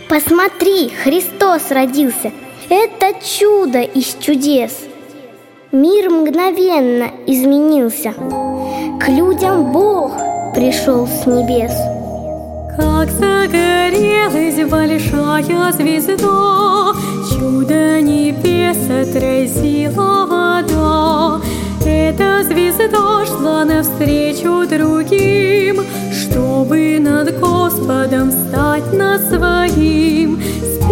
Посмотри, Христос родился. Это чудо из чудес. Мир мгновенно изменился. К людям Бог пришел с небес. Как загорелась большая звезда, чудо небес отразила вода. Эта звезда шла навстречу другим, чтобы над Господом стать на своим.